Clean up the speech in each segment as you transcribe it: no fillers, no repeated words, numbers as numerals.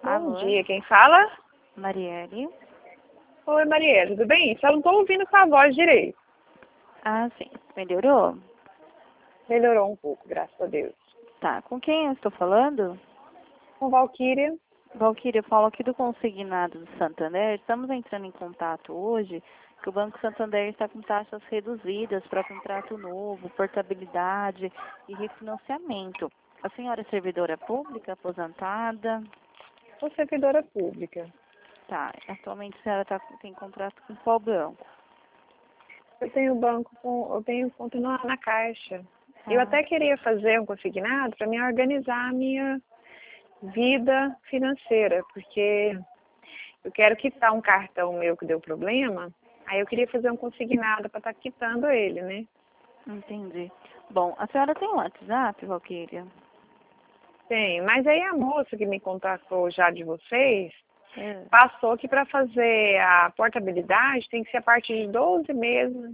Bom Alô, dia, quem fala? Marielle? Oi, Mariela, tudo bem? Só não estou ouvindo sua voz direito. Ah, sim. Melhorou? Melhorou um pouco, graças a Deus. Tá. Com quem eu estou falando? Com Valquíria? Valquíria, eu falo aqui do Consignado do Santander. Estamos entrando em contato hoje que o Banco Santander está com taxas reduzidas para contrato novo, portabilidade e refinanciamento. A senhora é servidora pública, aposentada? Sou servidora pública. Tá. Atualmente a senhora tem contrato com qual banco? Eu tenho conta na Caixa. Eu Ah, até queria fazer um consignado para me organizar a minha vida financeira, porque eu quero quitar um cartão meu que deu problema, aí eu queria fazer um consignado para estar quitando ele, né? entendi. Bom, a senhora tem um WhatsApp, Valquíria? Tem, mas aí a moça que me contratou já de vocês, É. passou que para fazer a portabilidade tem que ser a partir de 12 meses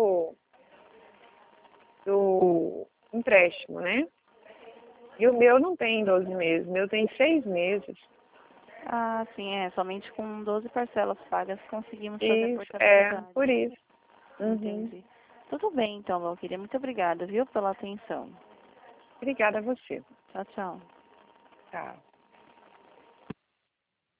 do empréstimo, né? E o meu não tem 12 meses, o meu tem 6 meses. Ah, sim, somente com 12 parcelas pagas conseguimos fazer a Isso, portabilidade. por isso. Uhum. Entendi. Tudo bem, então, Valquíria. Muito obrigada, viu, pela atenção. Obrigada a você. Tchau, tchau. Tá.